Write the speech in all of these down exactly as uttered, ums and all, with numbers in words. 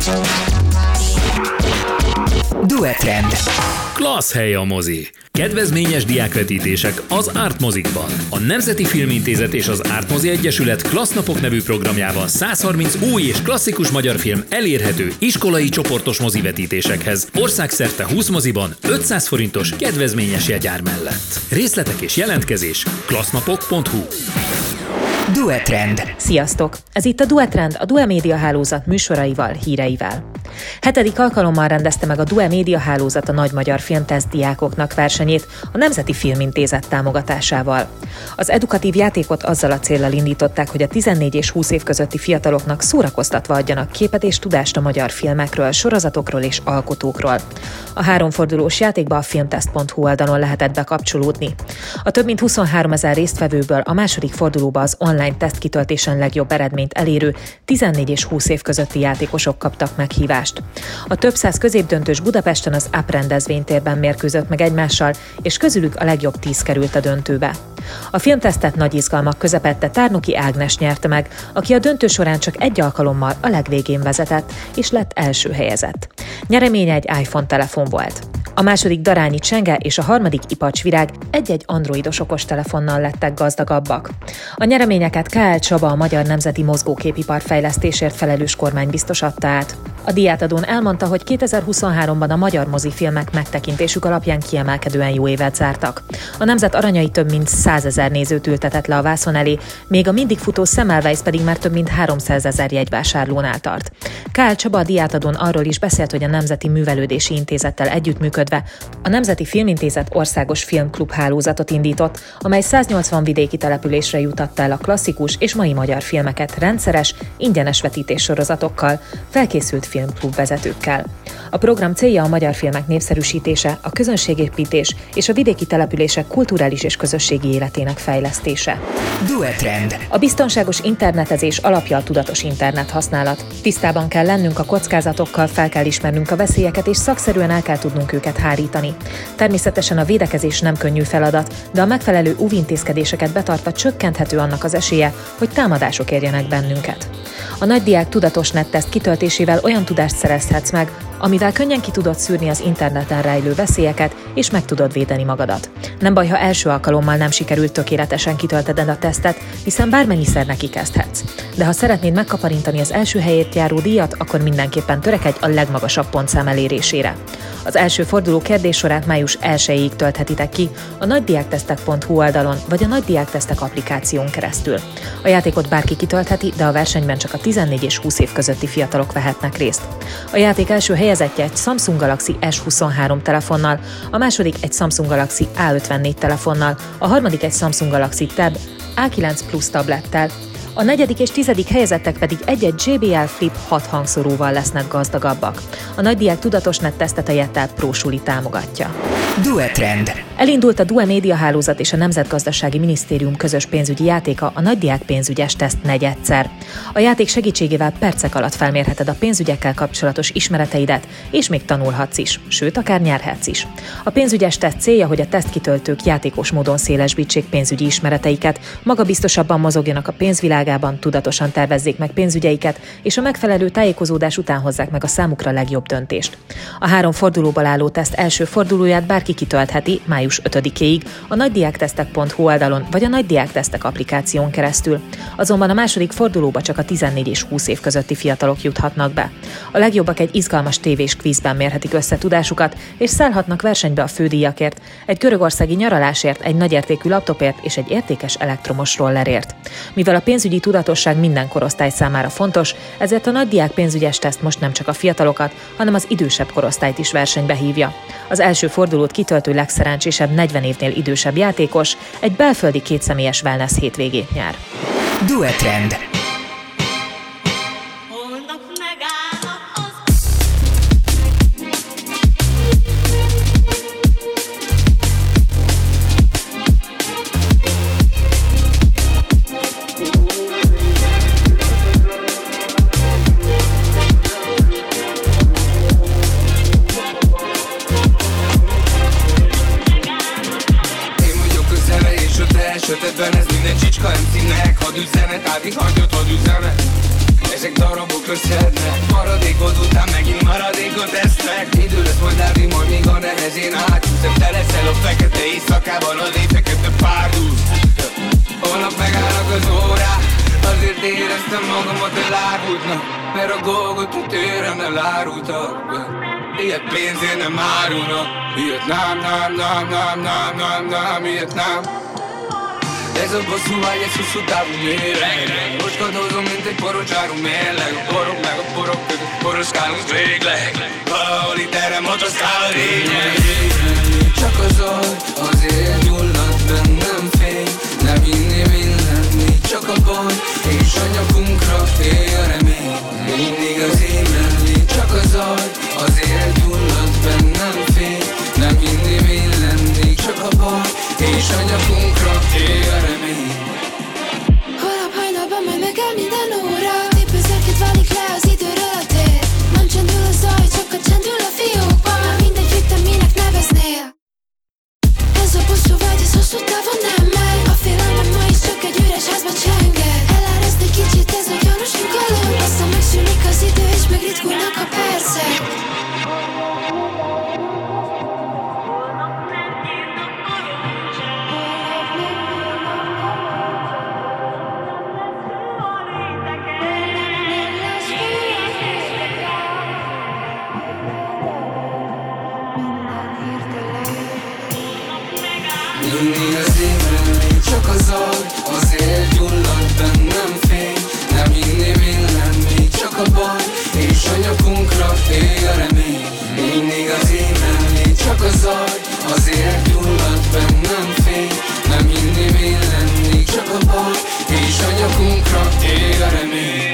Duetrend. Klassz hely a mozi. Kedvezményes diákvetítések az Árt Mozikban. A Nemzeti Filmintézet és az Árt Mozi Egyesület Klassznapok nevű programjával százharminc új és klasszikus magyar film elérhető iskolai csoportos mozivetítésekhez. Országszerte húsz moziban ötszáz forintos kedvezményes jegyár mellett. Részletek és jelentkezés klassznapok pont hu. Duetrend. Sziasztok! Ez itt a Duetrend, a Due Média Hálózat műsoraival, híreivel. Hetedik alkalommal rendezte meg a Due Média Hálózat a Nagy Magyar Filmteszt diákoknak versenyét a Nemzeti Filmintézet támogatásával. Az edukatív játékot azzal a céllal indították, hogy a tizennégy és húsz év közötti fiataloknak szórakoztatva adjanak képet és tudást a magyar filmekről, sorozatokról és alkotókról. A háromfordulós játékba a filmteszt pont hu oldalon lehetett bekapcsolódni. A több mint huszonháromezer résztvevőből a második fordulóba az online teszt kitöltésen legjobb eredményt elérő tizennégy és húsz év közötti játékosok kaptak meghívást. A több száz középdöntős Budapesten az á pé rendezvénytérben mérkőzött meg egymással, és közülük a legjobb tíz került a döntőbe. A filmtesztet nagy izgalmak közepette Tárnoki Ágnes nyerte meg, aki a döntő során csak egy alkalommal a legvégén vezetett, és lett első helyezett. Nyereménye egy iPhone telefon volt. A második Darányi Csenge és a harmadik Ipacs Virág egy-egy androidos okostelefonnal lettek gazdagabbak. A nyereményeket ká el Csaba, a Magyar Nemzeti Mozgóképipar fejlesztésért felelős kormánybiztos adta át. A díjátadón elmondta, hogy kétezer-huszonháromban a magyar mozifilmek megtekintésük alapján kiemelkedően jó évet zártak. A nemzet aranyai több mint százezer nézőt ültetett le a vászon elé, még a mindig futó Semmelweis pedig már több mint háromszázezer jegyvásárlónál tart. ká el Csaba a díjátadón arról is beszélt, hogy a Nemzeti Művelődési Intézettel együttműködve a Nemzeti Filmintézet országos filmklub hálózatot indított, amely száznyolcvan vidéki településre jutatta el a klasszikus és mai magyar filmeket rendszeres, ingyenes vetítés sorozatokkal, felkészült filmklub vezetőkkel. A program célja a magyar filmek népszerűsítése, a közönségépítés és a vidéki települések kulturális és közösségi életének fejlesztése. Duetrend. A biztonságos internetezés alapja a tudatos internethasználat. Tisztában kell lennünk a kockázatokkal, fel kell ismernünk a veszélyeket, és szakszerűen el kell tudnunk őket hárítani. Természetesen a védekezés nem könnyű feladat, de a megfelelő óvintézkedéseket betartva csökkenthető annak az esélye, hogy támadások érjenek bennünket. A nagydiák tudatos netteszt kitöltésével olyan tudást szerezhetsz meg, amivel könnyen ki tudod szűrni az interneten rejlő veszélyeket, és meg tudod védeni magadat. Nem baj, ha első alkalommal nem sikerült tökéletesen kitöltened a tesztet, hiszen bármennyiszer neki kezdhetsz. De ha szeretnéd megkaparintani az első helyért járó díjat, akkor mindenképpen törekedj a legmagasabb pontszám elérésére. Az első forduló kérdéssorát május elsejéig tölthetitek ki a nagydiáktesztek pont hu oldalon vagy a Nagydiáktesztek applikáción keresztül. A játékot bárki kitöltheti, de a versenyben csak a tizennégy és húsz év közötti fiatalok vehetnek részt. A játék első helyezettje egy Samsung Galaxy es huszonhárom telefonnal, a második egy Samsung Galaxy á ötvennégy telefonnal, a harmadik egy Samsung Galaxy Tab á kilenc Plus tablettel, a negyedik és tizedik helyezettek pedig egy-egy jé bé el Flip hat hangszoróval lesznek gazdagabbak. A nagydiák tudatos nettesztet a Jettel Pro Suli támogatja. Duetrend. Elindult a Due Média Hálózat és a Nemzetgazdasági Minisztérium közös pénzügyi játéka, a Nagydiák pénzügyes teszt negyedszer. A játék segítségével percek alatt felmérheted a pénzügyekkel kapcsolatos ismereteidet, és még tanulhatsz is, sőt, akár nyerhetsz is. A pénzügyes teszt célja, hogy a tesztkitöltők játékos módon szélesbítsék pénzügyi ismereteiket, magabiztosabban mozogjanak a pénzvilágában, tudatosan tervezzék meg pénzügyeiket, és a megfelelő tájékozódás után hozzák meg a számukra legjobb döntést. A három fordulóból álló teszt első fordulóját bárki kitöltheti május ötödikéig a nagydiáktesztek pont hu oldalon vagy a Nagydiáktesztek applikáción keresztül. Azonban a második fordulóba csak a tizennégy és húsz év közötti fiatalok juthatnak be. A legjobbak egy izgalmas tévés kvízben mérhetik össze tudásukat, és szállhatnak versenybe a fődíjakért, egy görögországi nyaralásért, egy nagyértékű laptopért és egy értékes elektromos rollerért. Mivel a pénzügyi tudatosság minden korosztály számára fontos, ezért a nagydiák pénzügyes teszt most nem csak a fiatalokat, hanem az idősebb korosztályt is versenybe hívja. Az első fordulót kitöltő legszerencsésebb negyven évnél idősebb játékos egy belföldi kétszemélyes wellness hétvégét nyer. Duetrend. Sötétben ez minden csicska em cé-nek. Hadd üzenet, átig hagyott, hadd üzenet. Ezek darabok szednek. Maradékod után megint maradékot esznek. Idő lesz majd látni, majd még a nehezén átjúszem. Te leszel a fekete éjszakában, az éjfekete párdusz. Holnap megállnak az órák, azért éreztem magamat elárultnak. Mert a Golgota téren elárultak. Ilyet pénzért nem árulnak. Ilyet nem, nem, nem, nem, nem, nem, nem, ilyet nem. Ez a bosszú vágy, ez hosszú távú méreg. Roskadozom, mint egy porocsárú mérleg. A porok meg a porok között poroskálunk végleg. Valahol itt erre motoszkál a lényeg. Csak az agy, azért gyulladt bennem fény. Nem hinném innen, még csak a baj. És a nyakunkra éj a remény. Mindig az émelni, csak az agy, azért gyulladt bennem fény. Nem hinném innen, még csak a baj. És a nyakunkra éj a remény. Holnap hajnalban majd megáll minden óra. Tépőzerként válik le az időről a tér. Nem csendül a zaj, csak a csendül a fiókban. Már mindegy, hogy te minek neveznél. Ez a bosszú vágy, ez hosszú távon nem megy. A félelmem ma is csak egy üres házban csenged. Eláraszt egy kicsit ez a gyanús nyugalom. Aztán megszűnik az idő és megritkulnak a percek. Mindig az émelni, csak az agy, azért gyulladt bennem fény. Nem hinném innen, még csak a baj. És a nyakunkra éj a remény. Mindig az émelni, csak az agy, azért gyulladt bennem fény. Nem hinném innen, még csak a baj. És a nyakunkra éj a remény.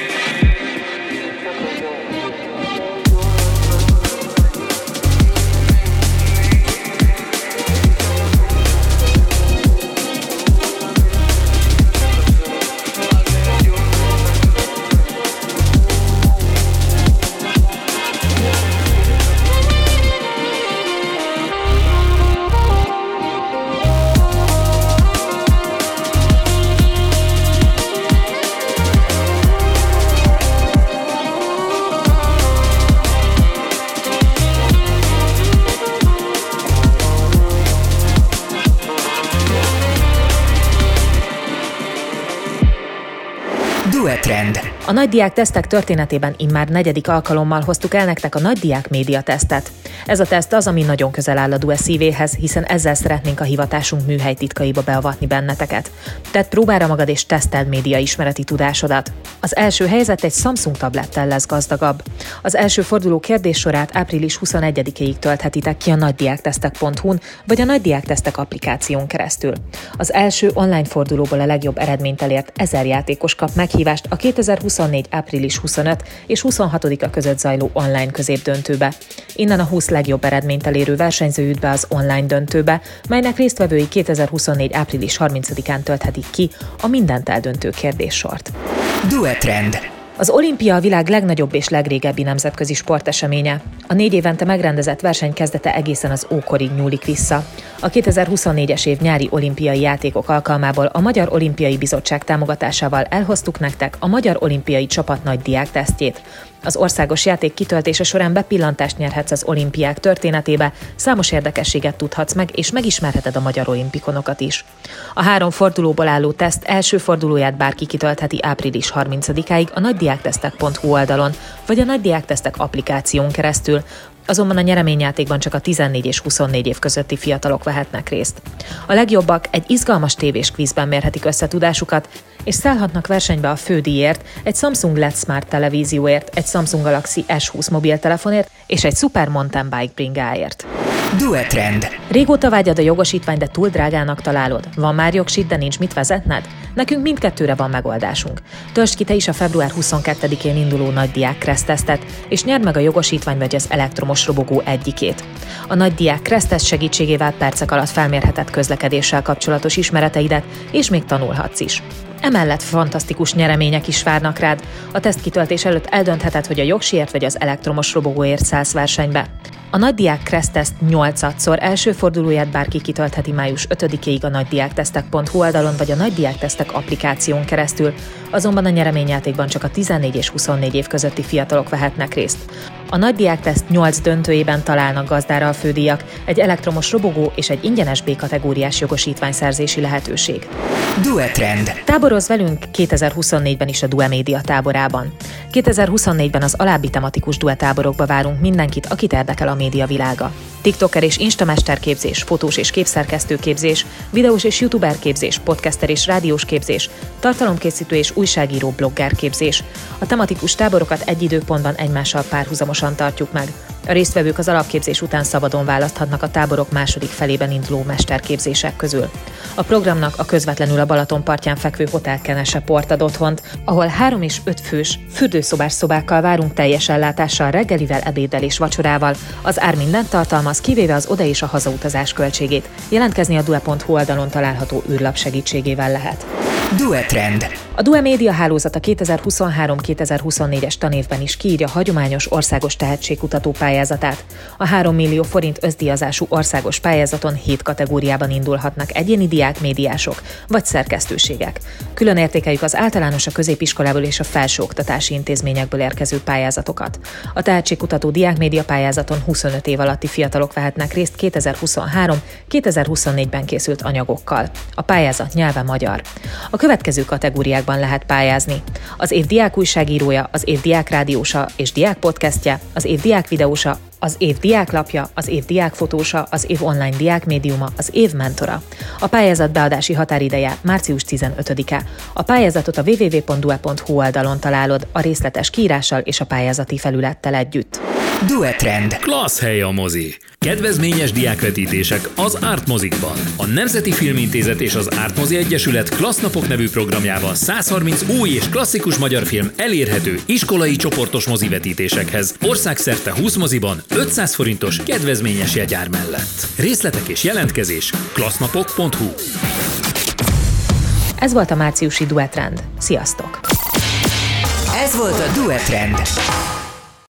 Duetrend. A nagydiák tesztek történetében immár negyedik alkalommal hoztuk el nektek a nagydiák média tesztet. Ez a teszt az, ami nagyon közel áll a Due szívéhez, hiszen ezzel szeretnénk a hivatásunk műhely titkaiba beavatni benneteket. Tedd próbára magad és teszteld média ismereti tudásodat. Az első helyzet egy Samsung tablettel lesz gazdagabb. Az első forduló kérdéssorát április huszonegyedikéig tölthetitek ki a nagydiáktesztek pont hu-n vagy a nagydiáktesztek applikáción keresztül. Az első online fordulóból a legjobb eredményt elért ezer játékos kap meghívást a kétezer-huszonnégy. április huszonötödike és huszonhatodika között zajló online középdöntőbe. Innen a húsz legjobb eredményt elérő versenyző jut be az online döntőbe, melynek résztvevői kétezer-huszonnégy. április harmincadikán tölthetik ki a mindent eldöntő kérdéssort. Duetrend. Az olimpia a világ legnagyobb és legrégebbi nemzetközi sporteseménye. A négy évente megrendezett verseny kezdete egészen az ókorig nyúlik vissza. A kétezer-huszonnégyes év nyári olimpiai játékok alkalmából a Magyar Olimpiai Bizottság támogatásával elhoztuk nektek a Magyar Olimpiai Csapat nagydiák tesztjét. Az országos játék kitöltése során bepillantást nyerhetsz az olimpiák történetébe, számos érdekességet tudhatsz meg, és megismerheted a magyar olimpikonokat is. A három fordulóból álló teszt első fordulóját bárki kitöltheti április harmincadikáig a nagydiáktesztek pont hu oldalon, vagy a nagydiáktesztek applikáción keresztül, azonban a nyereményjátékban csak a tizennégy és huszonnégy év közötti fiatalok vehetnek részt. A legjobbak egy izgalmas tévés kvízben mérhetik összetudásukat, és szállhatnak versenybe a fődíjért, egy Samsung el é dé Smart televízióért, egy Samsung Galaxy es húsz mobiltelefonért és egy Super Mountain Bike bringáért. Duetrend. Régóta vágyad a jogosítvány, de túl drágának találod. Van már jogsit, de nincs mit vezetned? Nekünk mindkettőre van megoldásunk. Töltsd ki te is a február huszonkettedikén induló nagydiák Kressz-tesztet, és nyerd meg a jogosítvány vagy az elektromos robogó egyikét. A nagydiák Kressz-teszt segítségével percek alatt felmérheted közlekedéssel kapcsolatos ismereteidet, és még tanulhatsz is. Emellett fantasztikus nyeremények is várnak rád. A teszt kitöltés előtt eldöntheted, hogy a jogsiért vagy az elektromos robogóért szállsz versenybe. A nagydiák Kressz-teszt nyolcadszor első fordulóját bárki kitöltheti május ötödikéig a nagydiáktesztek pont hu oldalon vagy a nagydiáktesztek applikáción keresztül. azonban a nyereményjátékban csak a tizennégy és huszonnégy év közötti fiatalok vehetnek részt. A nagy diákteszt nyolc döntőjében találnak gazdára a fődíjak, egy elektromos robogó és egy ingyenes B-kategóriás jogosítványszerzési lehetőség. Duetrend. Táborozz velünk kétezer-huszonnégyben is a Due Média táborában. kétezer-huszonnégyben az alábbi tematikus Due táborokba várunk mindenkit, akit érdekel a média világa. TikToker és instamesterképzés, fotós és képszerkesztőképzés, videós és youtuber képzés, podcaster és rádiós képzés, tartalomkészítő és újságíró blogger képzés. A tematikus táborokat egy időpontban egymással párhuzamosan tartjuk meg. A résztvevők az alapképzés után szabadon választhatnak a táborok második felében induló mesterképzések közül. A programnak a közvetlenül a Balaton partján fekvő Hotel Kenese Port ad otthont, ahol három és öt fős fürdőszobás szobákkal várunk teljes ellátással, reggelivel, ebéddel és vacsorával. Az ár mindent tartalmaz, kivéve az oda- és a hazautazás költségét. Jelentkezni a due pont hu oldalon található űrlap segítségével lehet. Duetrend. A Due Média hálózata kétezer-huszonhárom-kétezer-huszonnégyes tanévben is kiírja hagyományos országos tehetségkutató pályázatát. A három millió forint összdíjazású országos pályázaton hét kategóriában indulhatnak egyéni diák, médiások vagy szerkesztőségek. Külön értékeljük az általános, a középiskolából és a felsőoktatási intézményekből érkező pályázatokat. A tehetségkutató diákmédia pályázaton huszonöt év alatti fiatalok vehetnek részt kétezer-huszonhárom-kétezer-huszonnégyben készült anyagokkal. A pályázat nyelve magyar. A következő kategóriákban lehet pályázni: az év diák újságírója, az év diák rádiósa és diák podcastje, az év diák videósa, az év diáklapja, az év diákfotósa, az év online diákmédiuma, az év mentora. A pályázat beadási határideje március tizenötödike. A pályázatot a double-u double-u double-u pont due pont hu oldalon találod, a részletes kiírással és a pályázati felülettel együtt. Duetrend. Klassz hely a mozi! Kedvezményes diákvetítések az Artmozikban. A Nemzeti Filmintézet és az Artmozi Egyesület Klassznapok nevű programjával száz harminc új és klasszikus magyar film elérhető iskolai csoportos mozivetítésekhez. Országszerte húsz moziban ötszáz forintos kedvezményes jegyár mellett. Részletek és jelentkezés klassznapok pont hu. Ez volt a márciusi Duetrend. Sziasztok! Ez volt a Duetrend.